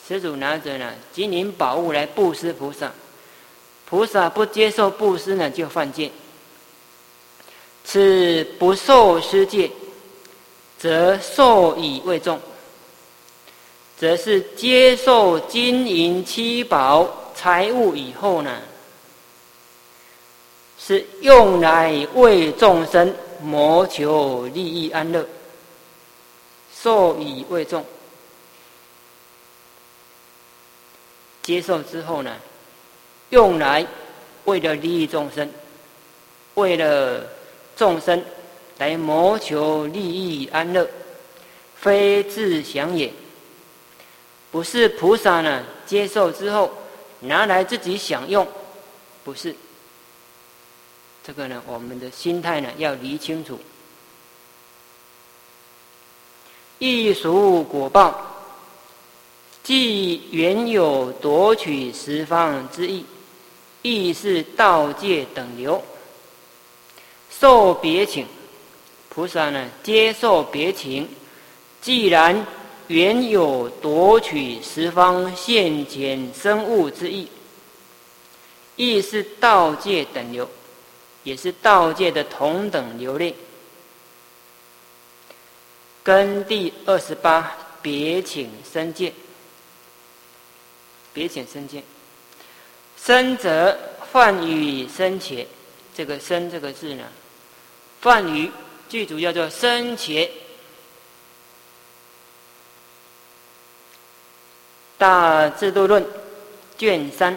施主拿着呢金银宝物来布施菩萨，菩萨不接受布施呢，就犯戒。此不受施戒，则受以为重，则是接受金银七宝财物以后呢，是用来为众生谋求利益安乐，受以为重。接受之后呢，用来为了利益众生，为了众生来谋求利益安乐，非自享也。不是菩萨呢接受之后拿来自己享用，不是。这个呢，我们的心态呢要理清楚。异熟果报，即原有夺取十方之意，亦是道界等流。受别请，菩萨呢接受别请，既然原有夺取十方现前生物之意，亦是道界等流，也是道界的同等流类。跟第28别请生戒。别请生戒，生者梵语生且，这个生这个字呢，梵语最主要叫生且。大智度论卷3，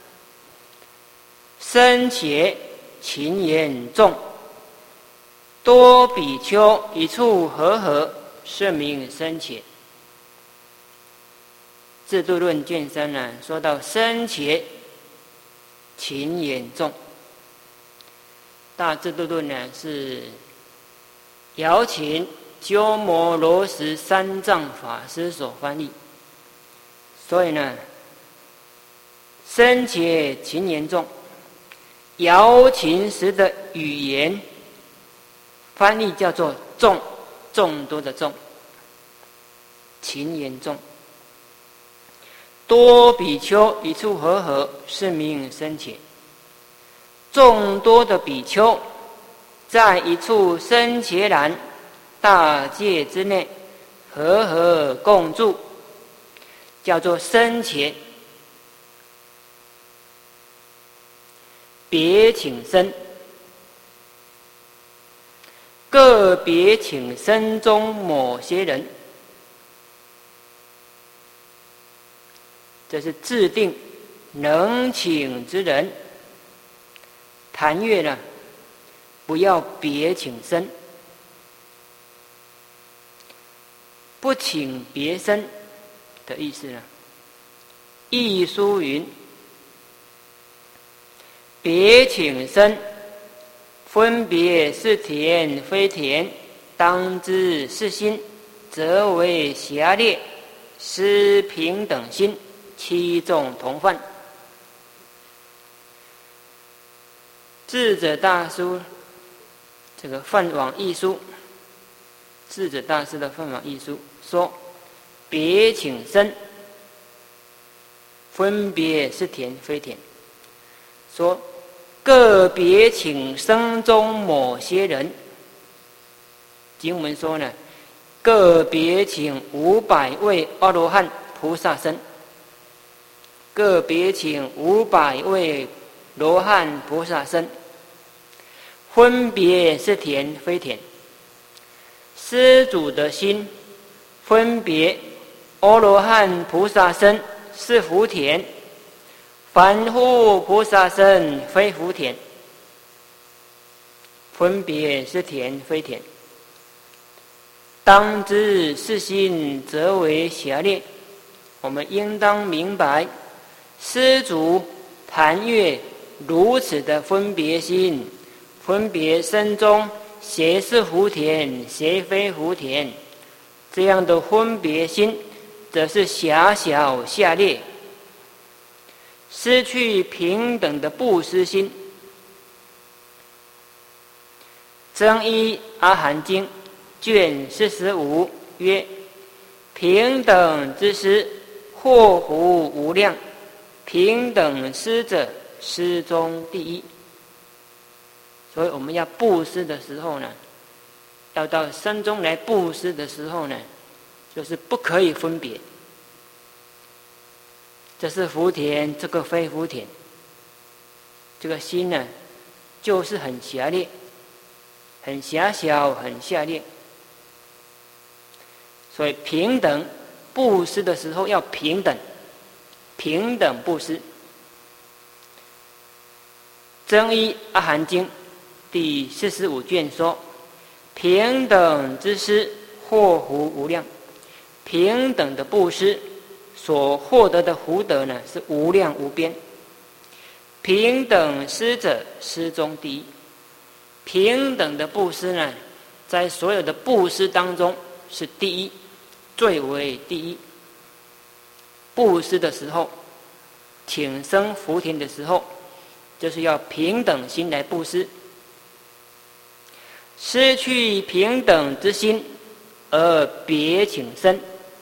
生且勤言重，多比丘一处和合，是名生且。智度论卷3呢，说到生且勤言重。大智度论呢是姚秦鸠摩罗什三藏法师所翻译，所以呢，生且勤言重，姚秦时的语言翻译叫做众，众多的众，勤言重。多比丘一处和合，是名生且。众多的比丘在一处生且然大戒之内和合共住，叫做生且。别请生，个别请生中某些人，这是制定能请之人。谈阅呢，不要别请生，不请别生的意思呢。亦书云：别请生，分别是田非田，当知是心，则为狭劣，失平等心，七众同犯。智者大师这个梵网译书，智者大师的梵网译书说：别请生，分别是田非田。说个别请生中某些人，经文说呢，个别请500位阿罗汉菩萨生，个别请500位罗汉菩萨生，分别是田非田。施主的心分别阿罗汉菩萨生是福田，凡夫菩萨生非福田，分别是田非田。当知是心，则为狭劣。我们应当明白，施主谈阅如此的分别心，分别身中谁是福田，谁非福田，这样的分别心，则是狭小下劣，失去平等的布施心。增一阿含经卷45曰：平等之施， 祸福无量，平等施者，施中第一。所以我们要布施的时候呢，要到山中来布施的时候呢，就是不可以分别，这是福田，这个非福田。这个心呢，就是很狭劣，很狭小，很下劣。所以平等布施的时候要平等，平等布施。增一阿含经第45卷说：平等之施，祸福无量。平等的布施所获得的福德呢，是无量无边。平等施者，施中第一。平等的布施呢，在所有的布施当中是第一，最为第一。布施的时候，请生福田的时候，就是要平等心来布施。失去平等之心，而别请生。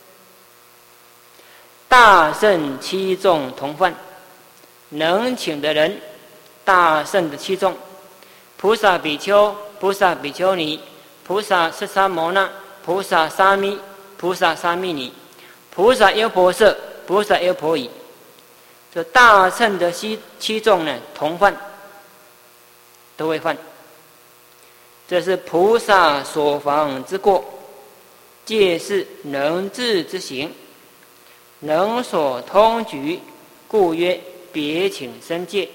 大圣七众同犯。能请的人，大圣的七众，菩萨比丘、菩萨比丘尼、菩萨释迦牟那、菩萨沙弥、菩萨沙弥尼、菩萨优婆塞、菩萨优婆夷，这大乘的七众呢，同犯，都会犯。这是菩萨所防之过，戒是能治之行，能所通局，故曰别请生戒。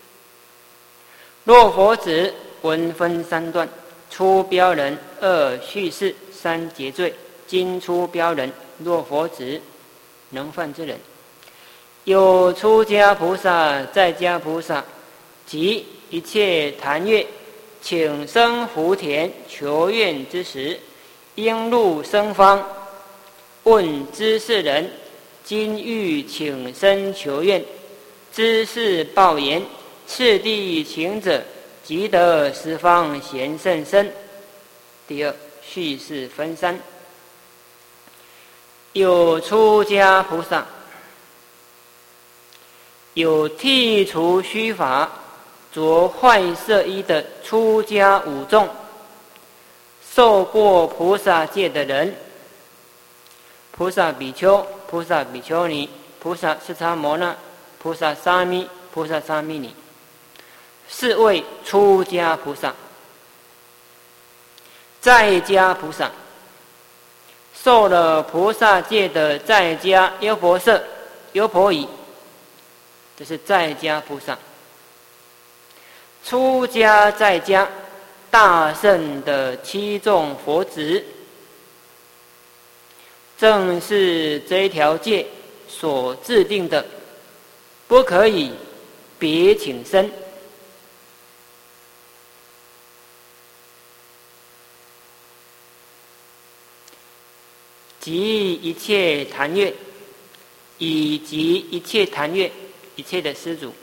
若佛子文分三段：出标人、二续事、三结罪。今出标人，若佛子能犯之人，有出家菩萨、在家菩萨及一切坛乐请生福田求愿之时，应入僧坊，问知事人：今欲请生求愿。知事报言：次第请者，即得十方贤圣身。第二，续事分三。有出家菩萨，有剔除须发、着坏色衣的出家五众，受过菩萨戒的人，菩萨比丘、菩萨比丘尼、菩萨释迦牟那、菩萨沙弥、菩萨沙弥尼，是为出家菩萨。在家菩萨，受了菩萨戒的在家优婆塞、优婆夷，这是在家菩萨。出家在家大圣的七众佛子，正是这一条戒所制定的，不可以别请生。及一切坛乐，以及一切坛乐，一切的施主，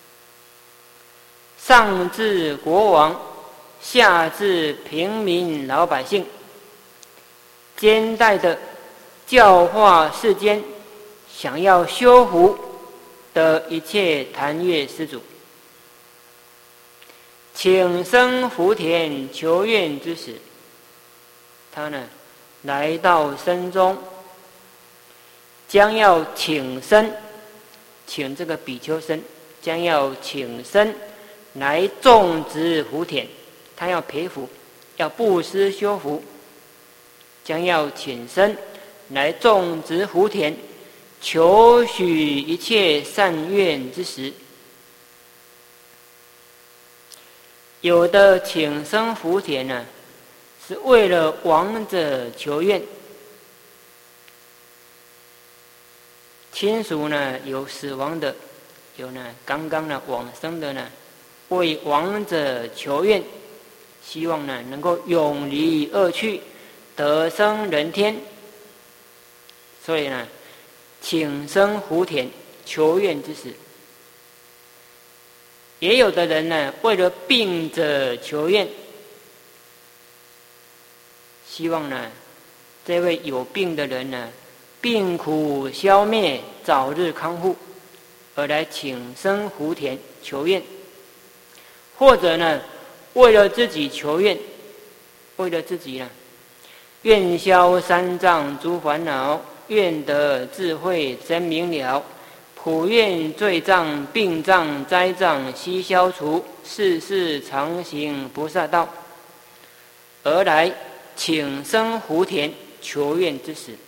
上至国王，下至平民老百姓，兼带的教化世间想要修福的一切坛乐施主，请生福田求愿之时，他呢来到僧中，将要请僧，请这个比丘僧，将要请僧来种植福田，他要培福，要布施修福，将要请僧来种植福田，求许一切善愿之时，有的请生福田呢，是为了亡者求愿。亲属呢有死亡的，有呢刚刚呢往生的呢，为亡者求愿，希望呢能够永离恶趣，得生人天。所以呢，请生福田求愿之时，也有的人呢为了病者求愿，希望呢这位有病的人呢病苦消灭，早日康复，而来请生福田求愿；或者呢，为了自己求愿，为了自己呢，愿消三障诸烦恼，愿得智慧真明了，普愿罪障、病障、灾障悉消除，世世常行菩萨道，而来请生福田求愿之时；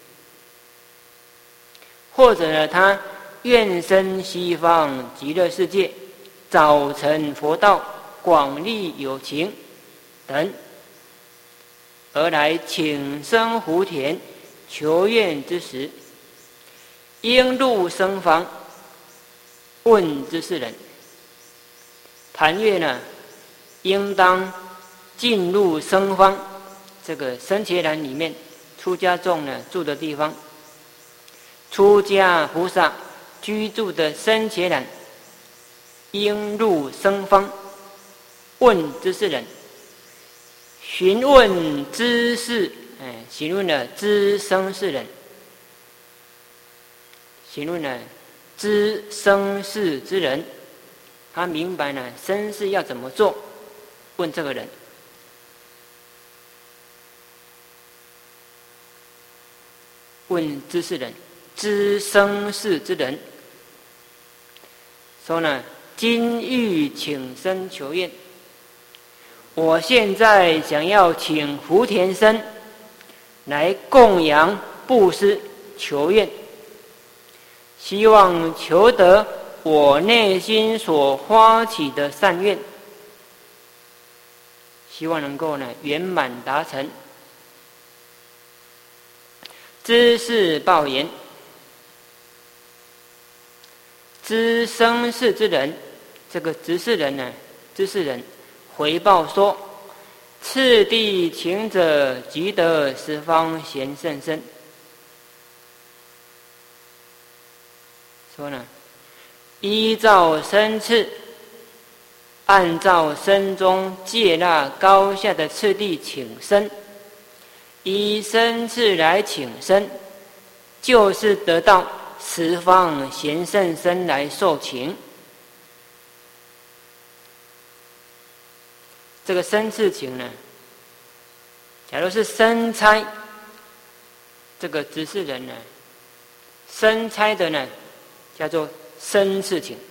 或者呢，他愿生西方极乐世界，早成佛道，广利有情等，而来请生福田求愿之时，应入僧房问知世人：谈月呢，应当进入僧房，这个僧伽蓝里面出家众呢住的地方，出家菩萨居住的僧伽蓝，应入僧房问知世人，询问知世，询问了知生世人，询问了知生世之人，他明白呢生世要怎么做，问这个人。问知世人，知生世之人，说呢，今欲请生求愿，我现在想要请福田僧来供养布施求愿，希望求得我内心所发起的善愿，希望能够呢圆满达成。知世报言，知生世之人，这个知世人呢，知世人回报说：次第请者即得十方贤圣身。说呢，依照身次，按照身中戒那高下的次第请生，依身次来请生，就是得到十方贤圣身来受请。这个身次请呢，假如是身差，这个执事人呢，身差的呢，叫做身次请。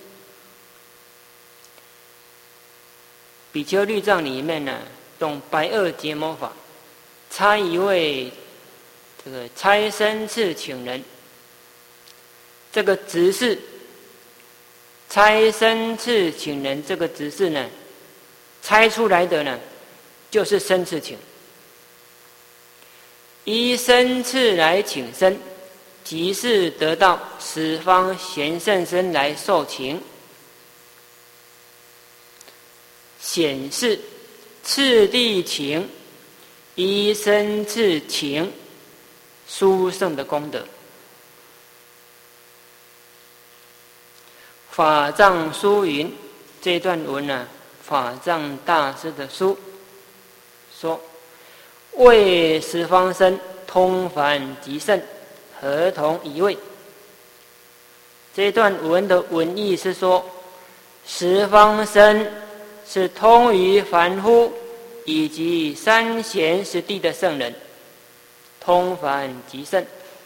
比丘律藏里面呢，用白二结魔法，差一位这个差身次请人，这个执事差身次请人这个执事呢，猜出来的呢，就是身次请。依身次来请生，即是得到十方贤圣身来受请，显示次第请依身次请殊胜的功德。法藏书云，这段文呢，法藏大师的书说：为十方身通凡极胜，合同一位。这段文的文意是说，十方身是通于凡夫以及三贤十地的圣人，通凡极胜，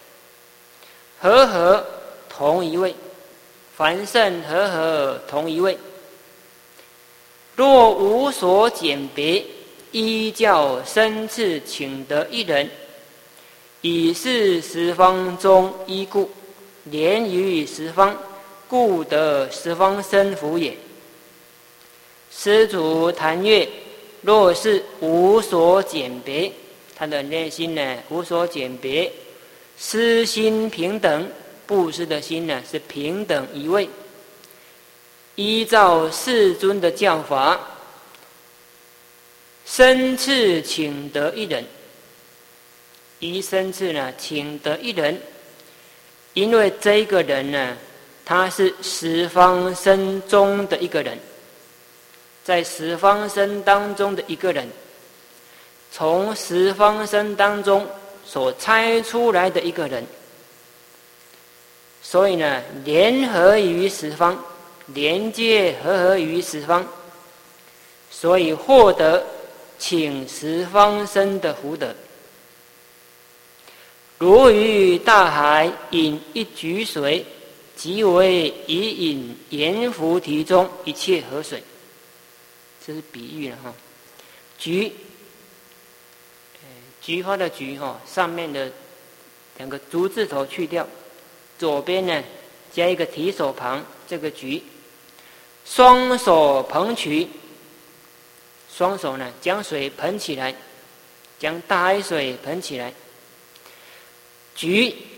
和同一位，凡圣和同一位。若无所简别，依教身次请得一人，以是十方中依故，连于十方，故得十方身福也。施主谈月，若是无所简别，他的内心呢无所简别，施心平等，布施的心呢是平等一位，依照世尊的教法，身次请得一人，依身次呢请得一人，因为这一个人呢，他是十方身中的一个人，在十方身当中的一个人，从十方身当中所拆出来的一个人， 所以呢，联合于十方，连接合于十方，所以获得请十方生的福德。如于大海饮一举水，即为以饮盐菩提中一切河水。这是比喻了哈。菊，菊花的菊哈，上面的两个竹字头去掉，左边呢加一个提手旁，这个菊。双手捧取，双手呢将水捧起来，将大海水捧起来。菊